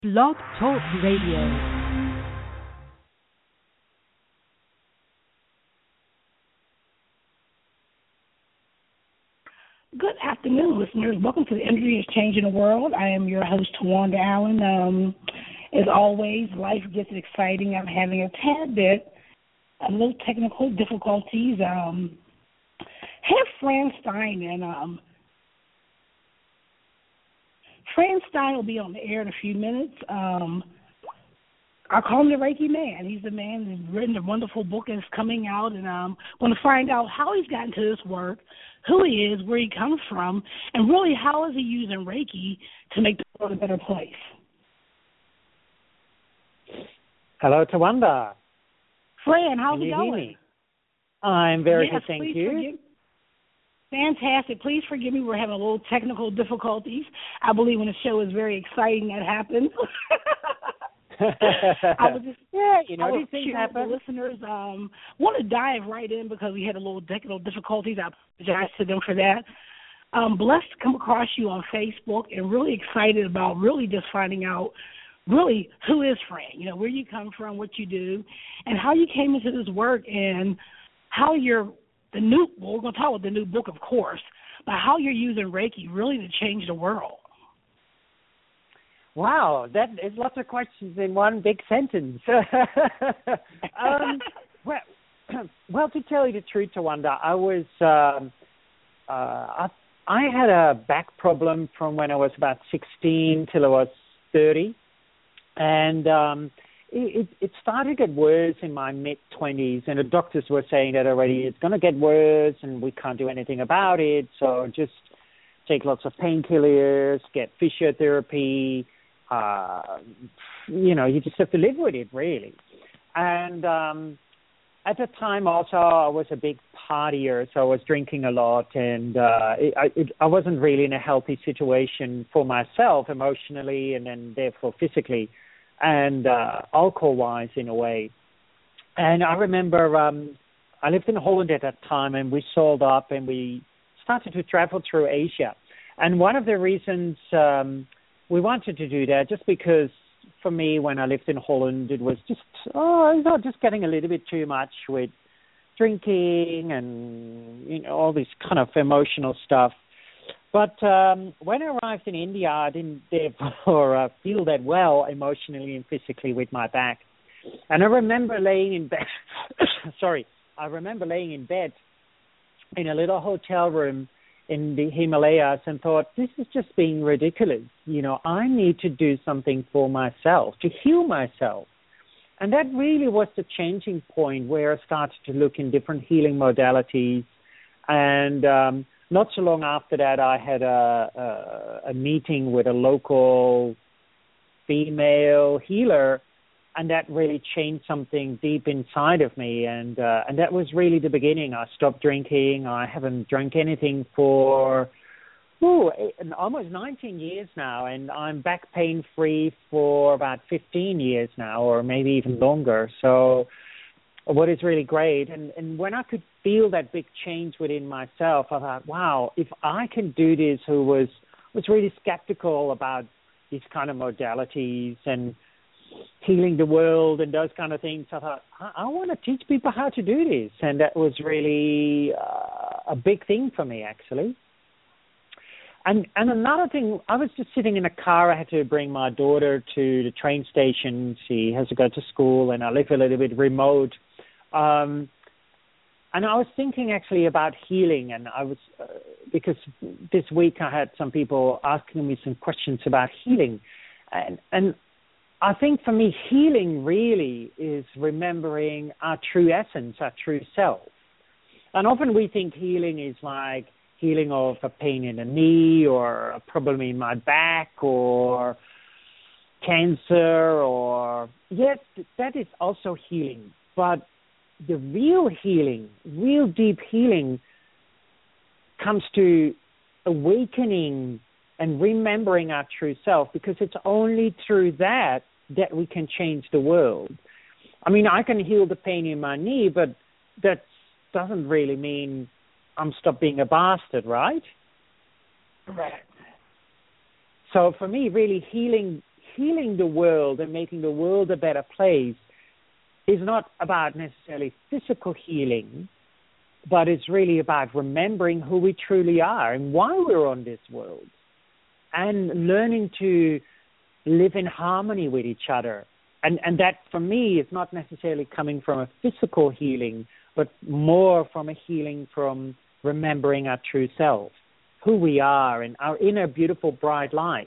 Blog Talk Radio. Good afternoon, listeners. Welcome to the Energy is Changing the World. I am your host, Tawanda Allen. As always, life gets exciting. I'm having a little technical difficulties. Have Fran Stein, and Fran Stein will be on the air in a few minutes. I call him the Reiki Man. He's the man who's written a wonderful book and it's coming out, and I'm going to find out how he's gotten to this work, who he is, where he comes from, and really how is he using Reiki to make the world a better place. Hello, Tawanda. Fran, how's Can it you going? hear me? I'm very good, thank please you. Fantastic. Please forgive me. We're having a little technical difficulties. I believe when a show is very exciting, that happens. I was just, these things happen. The listeners want to dive right in because we had a little technical difficulties. I apologize to them for that. Blessed to come across you on Facebook and really excited about really just finding out really who is Fran, where you come from, what you do, and how you came into this work and how we're going to talk about the new book, of course, but how you're using Reiki really to change the world. Wow, that is lots of questions in one big sentence. Well, to tell you the truth, Tawanda, I was I had a back problem from when I was about 16 till I was 30, and it started to get worse in my mid-20s, and the doctors were saying that already it's going to get worse and we can't do anything about it, so just take lots of painkillers, get physiotherapy. You just have to live with it, really. And at the time also I was a big partier, so I was drinking a lot, and I wasn't really in a healthy situation for myself emotionally and then therefore physically and alcohol-wise in a way. And I remember I lived in Holland at that time, and we sold up and we started to travel through Asia. And one of the reasons we wanted to do that, just because for me, when I lived in Holland, it was just getting a little bit too much with drinking and all this kind of emotional stuff. But when I arrived in India, I didn't therefore feel that well emotionally and physically with my back. And I remember laying in bed. I remember laying in bed in a little hotel room in the Himalayas and thought, this is just being ridiculous. I need to do something for myself, to heal myself. And that really was the changing point where I started to look in different healing modalities. And not so long after that, I had a meeting with a local female healer, and that really changed something deep inside of me, and that was really the beginning. I stopped drinking. I haven't drank anything for almost 19 years now, and I'm back pain-free for about 15 years now, or maybe even longer. So what is really great, and when I could feel that big change within myself, I thought, wow, if I can do this, who was really skeptical about these kind of modalities and healing the world and those kind of things, I thought, I want to teach people how to do this. And that was really a big thing for me, actually. And another thing, I was just sitting in a car. I had to bring my daughter to the train station. She has to go to school, and I live a little bit remote. And I was thinking actually about healing, and I was because this week I had some people asking me some questions about healing, and I think for me, healing really is remembering our true essence, our true self. And often we think healing is like healing of a pain in the knee or a problem in my back or cancer, or yes, that is also healing. But the real healing, real deep healing, comes to awakening and remembering our true self, because it's only through that we can change the world. I mean, I can heal the pain in my knee, but that doesn't really mean I'm stopped being a bastard, right? Correct. So for me, really, healing the world and making the world a better place is not about necessarily physical healing, but it's really about remembering who we truly are and why we're on this world, and learning to live in harmony with each other. And that, for me, is not necessarily coming from a physical healing, but more from a healing from remembering our true self, who we are, and our inner beautiful bright light.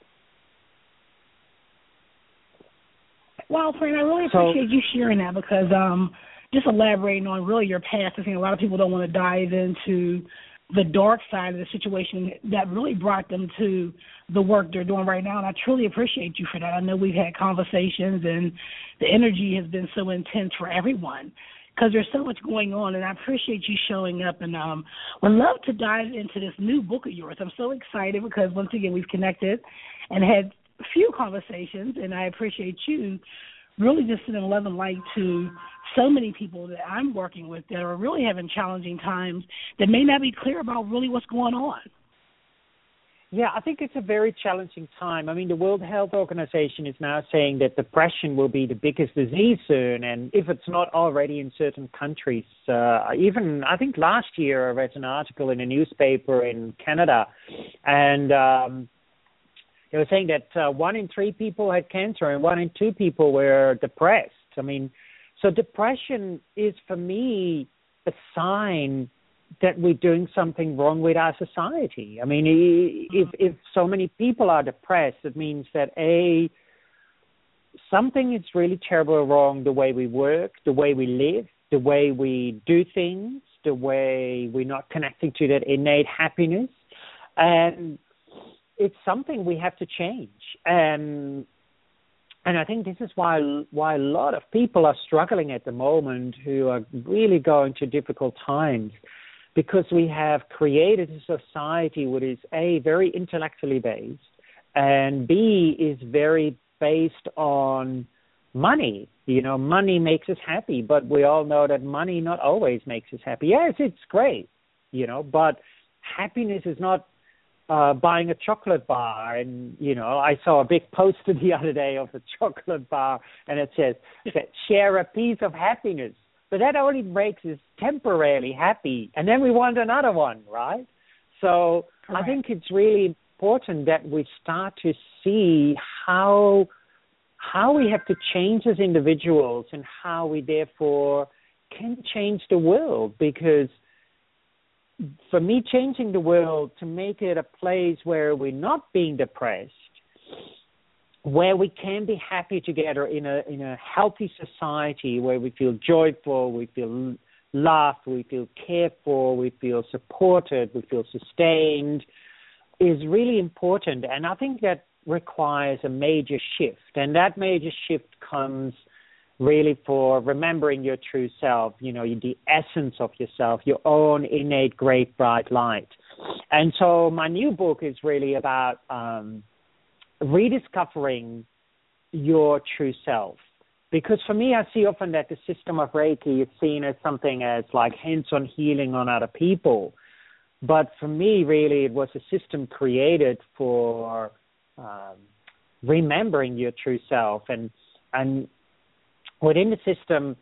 Wow, Fran, I really appreciate you sharing that, because just elaborating on really your past, I think a lot of people don't want to dive into the dark side of the situation that really brought them to the work they're doing right now. And I truly appreciate you for that. I know we've had conversations, and the energy has been so intense for everyone because there's so much going on. And I appreciate you showing up, and would love to dive into this new book of yours. I'm so excited because, once again, we've connected and had a few conversations, and I appreciate you really just an 11 light to so many people that I'm working with that are really having challenging times that may not be clear about really what's going on. Yeah, I think it's a very challenging time. I mean, the World Health Organization is now saying that depression will be the biggest disease soon, and if it's not already in certain countries, even I think last year I read an article in a newspaper in Canada, and they were saying that 1 in 3 people had cancer and 1 in 2 people were depressed. I mean, so depression is, for me, a sign that we're doing something wrong with our society. I mean, if so many people are depressed, it means that, A, something is really terrible wrong the way we work, the way we live, the way we do things, the way we're not connecting to that innate happiness. And it's something we have to change. And I think this is why a lot of people are struggling at the moment, who are really going through difficult times, because we have created a society which is, A, very intellectually based, and B, is very based on money. You know, money makes us happy, but we all know that money not always makes us happy. Yes, it's great, you know, but happiness is not buying a chocolate bar. And, you know, I saw a big poster the other day of a chocolate bar, and it says, share a piece of happiness. But that only makes us temporarily happy, and then we want another one, right? So correct. I think it's really important that we start to see how we have to change as individuals, and how we therefore can change the world. Because for me, changing the world to make it a place where we're not being depressed, where we can be happy together in a healthy society, where we feel joyful, we feel loved, we feel cared for, we feel supported, we feel sustained, is really important. And I think that requires a major shift. And that major shift comes really for remembering your true self, you know, the essence of yourself, your own innate great bright light. And so my new book is really about rediscovering your true self. Because for me, I see often that the system of Reiki is seen as something as like hands-on healing on other people. But for me, really, it was a system created for remembering your true self. And within the system,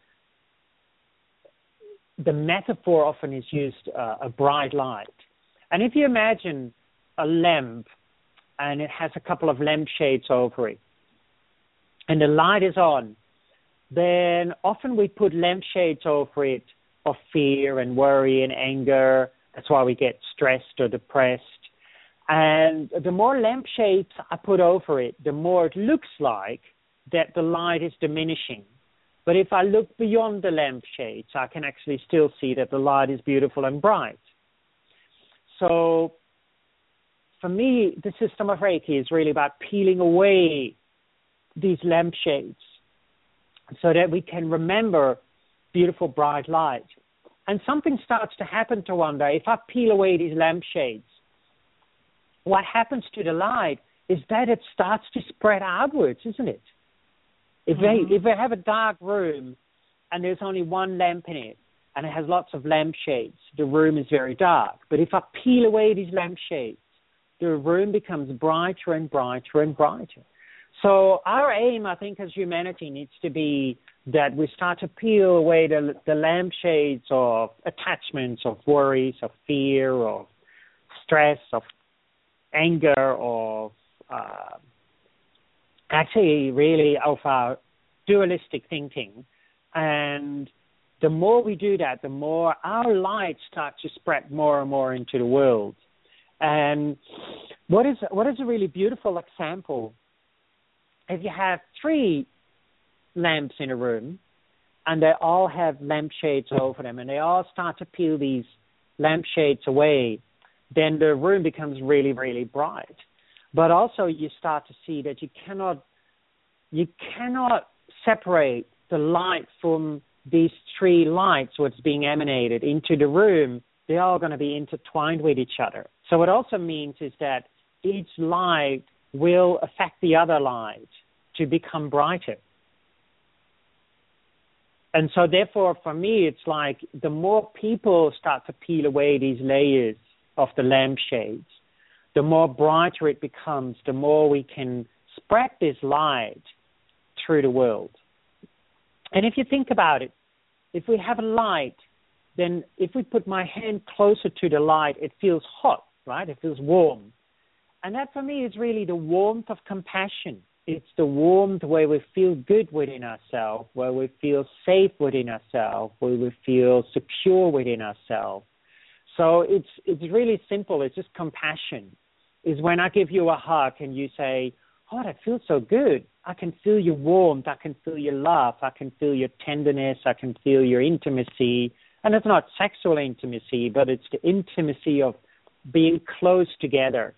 the metaphor often is used, a bright light. And if you imagine a lamp, and it has a couple of lampshades over it, and the light is on, then often we put lampshades over it of fear and worry and anger. That's why we get stressed or depressed. And the more lampshades I put over it, the more it looks like that the light is diminishing. But if I look beyond the lampshades, I can actually still see that the light is beautiful and bright. So for me, the system of Reiki is really about peeling away these lampshades so that we can remember beautiful, bright light. And something starts to happen to one day. If I peel away these lampshades, what happens to the light is that it starts to spread outwards, isn't it? If we have a dark room and there's only one lamp in it and it has lots of lampshades, the room is very dark. But if I peel away these lampshades, the room becomes brighter and brighter and brighter. So our aim, I think, as humanity needs to be that we start to peel away the lampshades of attachments, of worries, of fear, of stress, of anger, of actually really of our dualistic thinking. And the more we do that, the more our light starts to spread more and more into the world. And what is a really beautiful example, if you have 3 lamps in a room and they all have lampshades over them and they all start to peel these lampshades away, then the room becomes really, really bright. But also you start to see that you cannot separate the light from these 3 lights, what's being emanated into the room. They're all going to be intertwined with each other. So what also means is that each light will affect the other light to become brighter. And so therefore, for me, it's like the more people start to peel away these layers of the lampshades, the more brighter it becomes, the more we can spread this light through the world. And if you think about it, if we have a light, then if we put my hand closer to the light, it feels hot, right? It feels warm. And that for me is really the warmth of compassion. It's the warmth where we feel good within ourselves, where we feel safe within ourselves, where we feel secure within ourselves. So it's really simple. It's just compassion. Is when I give you a hug and you say, oh, that feels so good. I can feel your warmth. I can feel your love. I can feel your tenderness. I can feel your intimacy. And it's not sexual intimacy, but it's the intimacy of being close together.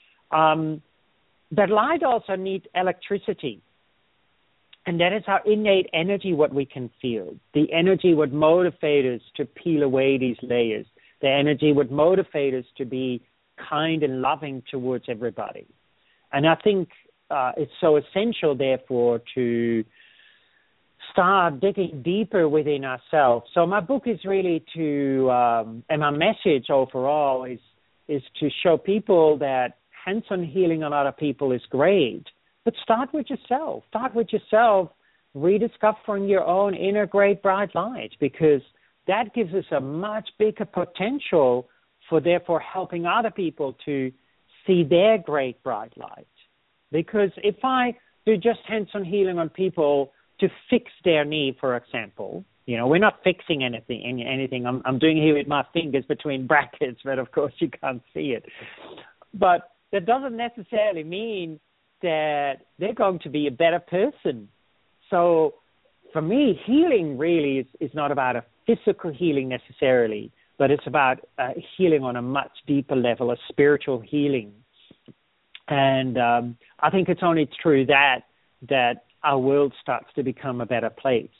But light also needs electricity. And that is our innate energy, what we can feel. The energy would motivate us to peel away these layers. The energy would motivate us to be kind and loving towards everybody. And I think it's so essential, therefore, to start digging deeper within ourselves. So my book is really and my message overall is to show people that hands-on healing on other people is great, but start with yourself. Start with yourself, rediscovering your own inner great bright light, because that gives us a much bigger potential for therefore helping other people to see their great bright light. Because if I do just hands-on healing on people to fix their knee, for example, we're not fixing anything. I'm doing it here with my fingers between brackets, but of course you can't see it. But that doesn't necessarily mean that they're going to be a better person. So for me, healing really is not about a physical healing necessarily, but it's about healing on a much deeper level, a spiritual healing. And I think it's only through that our world starts to become a better place.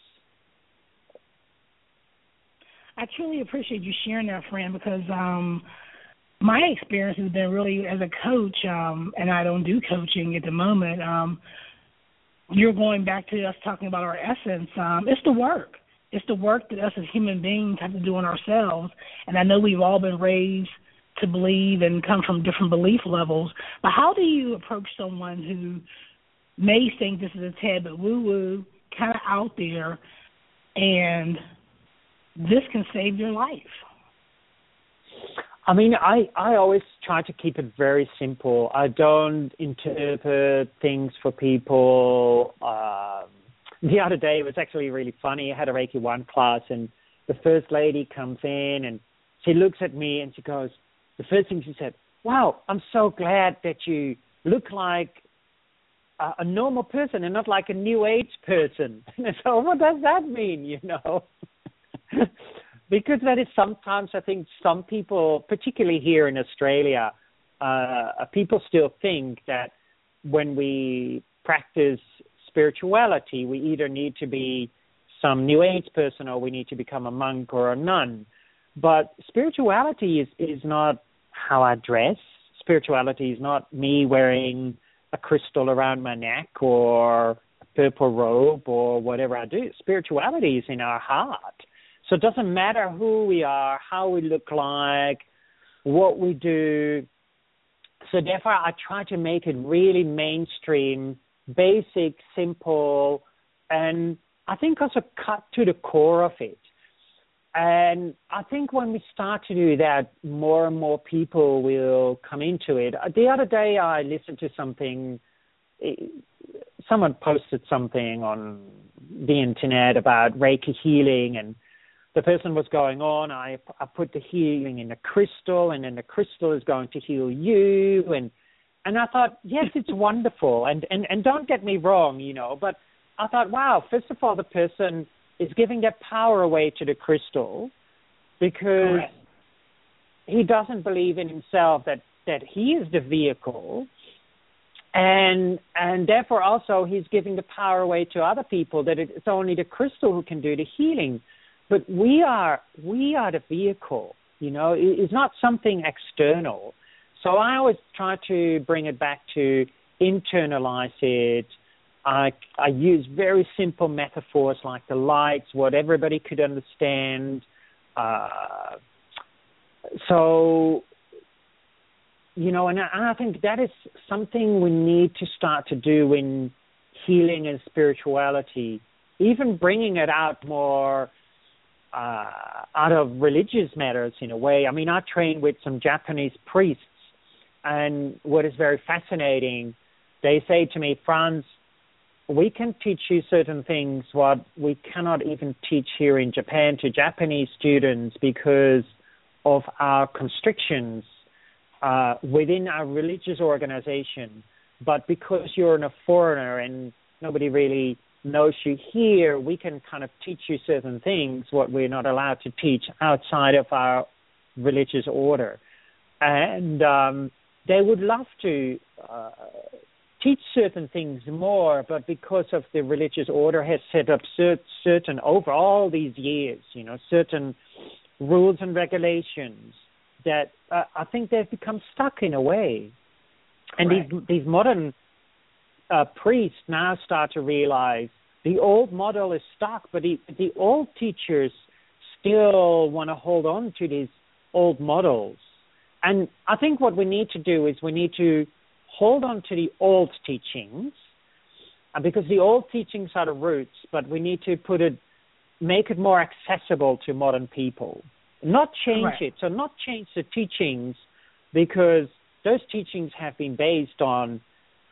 I truly appreciate you sharing that, friend, because my experience has been really as a coach, and I don't do coaching at the moment. You're going back to us talking about our essence. It's the work. It's the work that us as human beings have to do on ourselves. And I know we've all been raised to believe and come from different belief levels. But how do you approach someone who may think this is a tad bit woo-woo, kind of out there, and this can save your life? I mean, I always try to keep it very simple. I don't interpret things for people. The other day, it was actually really funny. I had a Reiki 1 class, and the first lady comes in, and she looks at me, and she goes, the first thing she said, wow, I'm so glad that you look like a normal person and not like a New Age person. And so what does that mean, Because that is sometimes, I think, some people, particularly here in Australia, people still think that when we practice spirituality, we either need to be some New Age person or we need to become a monk or a nun. But spirituality is not how I dress. Spirituality is not me wearing a crystal around my neck or a purple robe or whatever I do. Spirituality is in our heart. So it doesn't matter who we are, how we look like, what we do. So therefore, I try to make it really mainstream basic, simple, and I think also cut to the core of it. And I think when we start to do that, more and more people will come into it. The other day I listened to something, someone posted something on the internet about Reiki healing, and the person was going on, I put the healing in a crystal, and then the crystal is going to heal you. And I thought, yes, it's wonderful. And don't get me wrong, but I thought, wow, first of all, the person is giving their power away to the crystal because he doesn't believe in himself that he is the vehicle. And therefore also he's giving the power away to other people, that it's only the crystal who can do the healing. But we are the vehicle, it's not something external. So I always try to bring it back to internalize it. I use very simple metaphors like the lights, what everybody could understand. And I think that is something we need to start to do in healing and spirituality, even bringing it out more out of religious matters in a way. I mean, I train with some Japanese priests, and what is very fascinating, they say to me, Franz, we can teach you certain things what we cannot even teach here in Japan to Japanese students because of our constrictions within our religious organization. But because you're a foreigner and nobody really knows you here, we can kind of teach you certain things what we're not allowed to teach outside of our religious order. And they would love to teach certain things more, but because of the religious order has set up certain, over all these years, certain rules and regulations that I think they've become stuck in a way. And these modern priests now start to realize the old model is stuck, but the old teachers still want to hold on to these old models. And I think what we need to do is we need to hold on to the old teachings, because the old teachings are the roots, but we need to make it more accessible to modern people. Not change it, so not change the teachings, because those teachings have been based on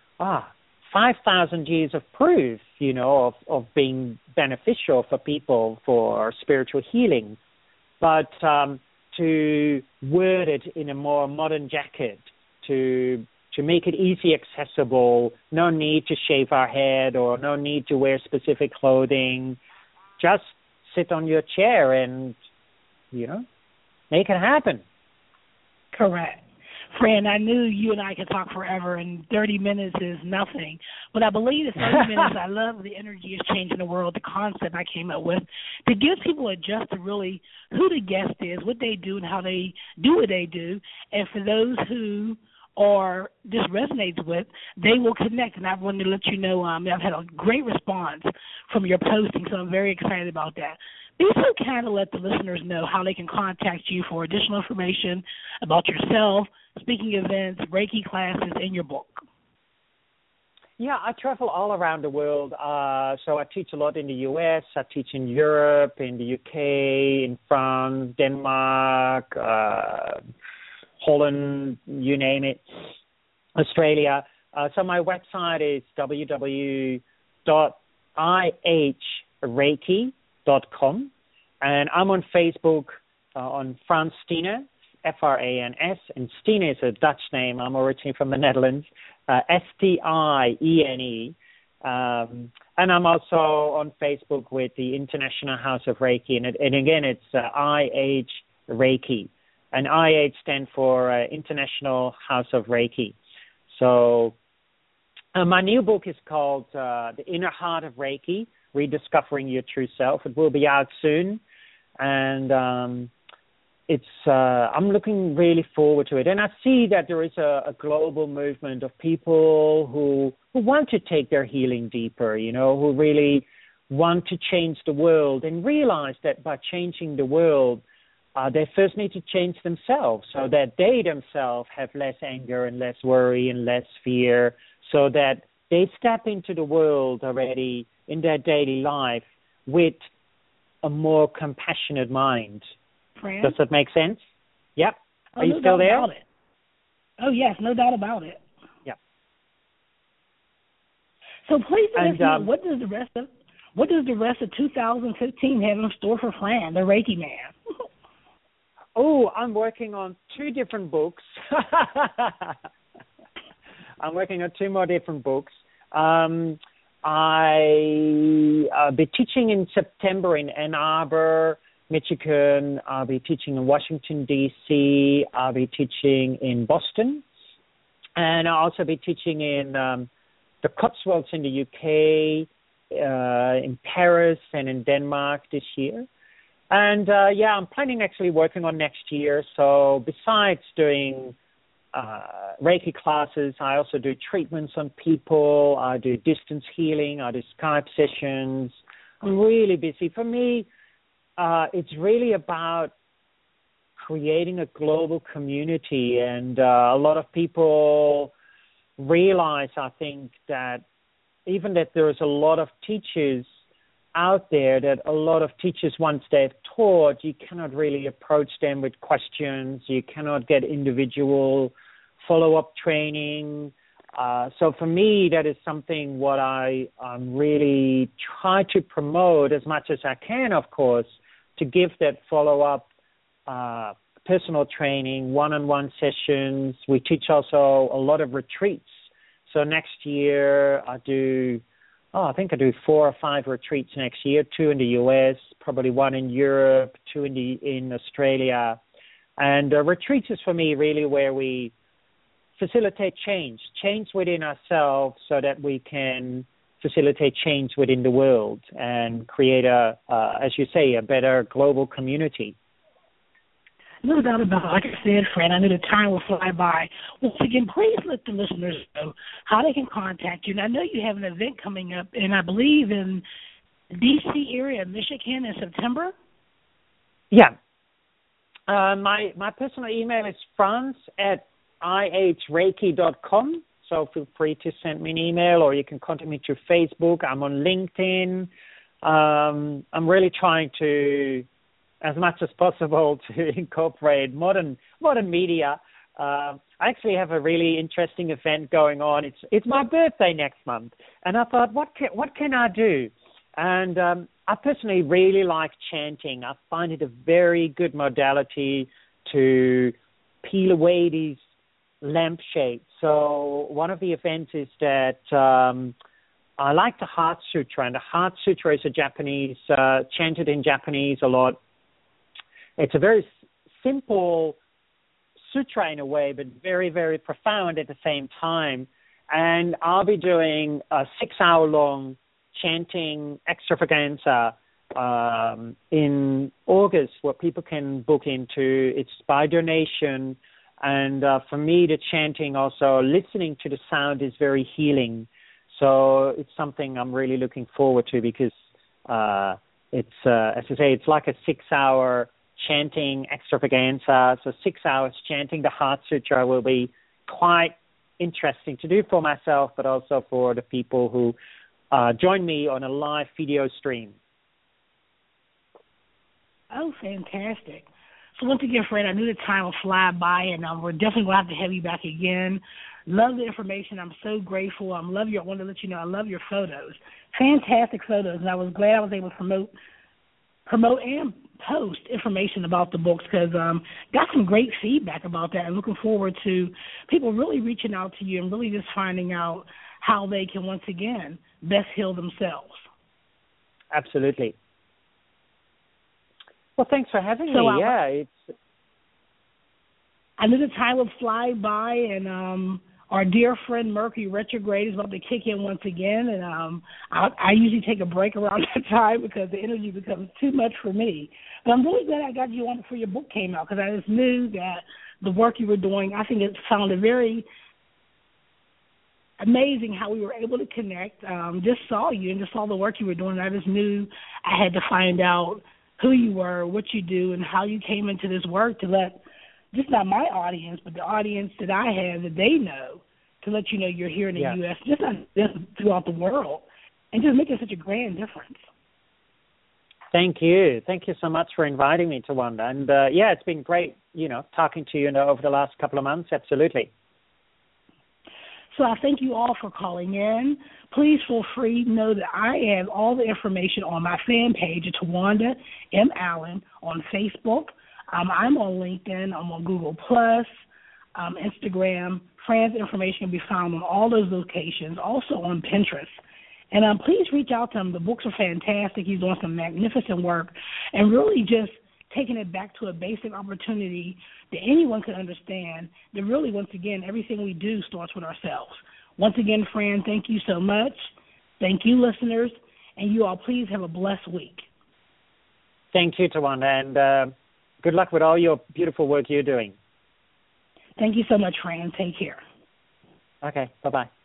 5,000 years of proof, of being beneficial for people for spiritual healing. But to word it in a more modern jacket, to make it easy accessible, no need to shave our head or no need to wear specific clothing. Just sit on your chair and, make it happen. Correct. Fran, I knew you and I could talk forever, and 30 minutes is nothing. But I believe in 30 minutes, I love the energy is changing the world, the concept I came up with, to give people a just to really who the guest is, what they do, and how they do what they do. And for those who or this resonates with, they will connect. And I wanted to let you know I've had a great response from your posting, so I'm very excited about that. Be so kind to let the listeners know how they can contact you for additional information about yourself, speaking events, Reiki classes, and your book. Yeah, I travel all around the world. So I teach a lot in the U.S., I teach in Europe, in the U.K., in France, Denmark, Holland, you name it, Australia. So my website is www.ihreiki.com, and I'm on Facebook on Frans Stiene, Frans, and Stiene is a Dutch name. I'm originally from the Netherlands, Stiene. And I'm also on Facebook with the International House of Reiki, and again, it's IH Reiki. And IH stands for International House of Reiki. So my new book is called The Inner Heart of Reiki, Rediscovering Your True Self. It will be out soon. And I'm looking really forward to it. And I see that there is a global movement of people who want to take their healing deeper, who really want to change the world and realize that by changing the world, they first need to change themselves so that they themselves have less anger and less worry and less fear, so that they step into the world already in their daily life with a more compassionate mind. Fran? Does that make sense? Yep. Oh, Are you no still doubt there? about it. Oh, yes, no doubt about it. Yep. So please let us know, And what does the rest of 2015 have in store for Fran, the Reiki man? oh, I'm working on 2 different books. I'm working on 2 more different books. I'll be teaching in September in Ann Arbor, Michigan. I'll be teaching in Washington, D.C. I'll be teaching in Boston. And I'll also be teaching in the Cotswolds in the UK, in Paris and in Denmark this year. And, I'm planning actually working on next year. So besides doing Reiki classes, I also do treatments on people. I do distance healing. I do Skype sessions. I'm really busy. For me, it's really about creating a global community. And a lot of people realize, I think, that even that there's a lot of teachers out there, that a lot of teachers, once they've taught, you cannot really approach them with questions. You cannot get individual follow-up training. So for me, that is something what I really try to promote as much as I can, of course, to give that follow-up personal training, one-on-one sessions. We teach also a lot of retreats. So next year I do 4 or 5 retreats next year, 2 in the U.S., probably 1 in Europe, 2 in Australia. And retreats is for me really where we facilitate change within ourselves so that we can facilitate change within the world and create as you say, a better global community. No doubt about it. Like I said, Fran, I know the time will fly by. Once again, please let the listeners know how they can contact you. And I know you have an event coming up, and I believe in the D.C. area, Michigan, in September. Yeah. My personal email is franz@ihreiki.com. So feel free to send me an email, or you can contact me through Facebook. I'm on LinkedIn. I'm really trying to, as much as possible, to incorporate modern media. I actually have a really interesting event going on. It's my birthday next month, and I thought, what can I do? And I personally really like chanting. I find it a very good modality to peel away these lampshades. So one of the events is that I like the Heart Sutra, and the Heart Sutra is a Japanese, chanted in Japanese a lot. It's a very simple sutra in a way, but very, very profound at the same time. And I'll be doing a 6-hour-long chanting extravaganza in August, where people can book into. It's by donation. And for me, the chanting, also listening to the sound, is very healing. So it's something I'm really looking forward to, because it's, as I say, it's like a 6-hour chanting extravaganza. So 6 hours chanting the Heart Sutra will be quite interesting to do for myself, but also for the people who join me on a live video stream. Oh, fantastic. So once again, Fred, I knew the time will fly by, and we're definitely going to have you back again. Love the information. I'm so grateful. I want to let you know I love your photos. Fantastic photos, and I was glad I was able to promote and post information about the books, because got some great feedback about that, and looking forward to people really reaching out to you and really just finding out how they can once again best heal themselves. Absolutely. Well, thanks for having me. I knew the time would fly by, and our dear friend Mercury retrograde is about to kick in once again, and I usually take a break around that time because the energy becomes too much for me. But I'm really glad I got you on before your book came out, because I just knew that the work you were doing, I think it sounded very amazing how we were able to connect. Just saw you and just saw the work you were doing, and I just knew I had to find out who you were, what you do, and how you came into this work to let just not my audience, but the audience that I have, that they know, to let you know you're here in the Yeah. U.S., just not just throughout the world, and just making such a grand difference. Thank you. Thank you so much for inviting me, Tawanda. And, yeah, it's been great, talking to you over the last couple of months. Absolutely. So I thank you all for calling in. Please feel free to know that I have all the information on my fan page at Tawanda M. Allen on Facebook. I'm on LinkedIn. I'm on Google+, Instagram. Fran's information can be found on all those locations, also on Pinterest. And please reach out to him. The books are fantastic. He's doing some magnificent work and really just taking it back to a basic opportunity that anyone can understand, that really, once again, everything we do starts with ourselves. Once again, Fran, thank you so much. Thank you, listeners. And you all, please have a blessed week. Thank you, Tawanda, and good luck with all your beautiful work you're doing. Thank you so much, Fran. Take care. Okay, bye-bye.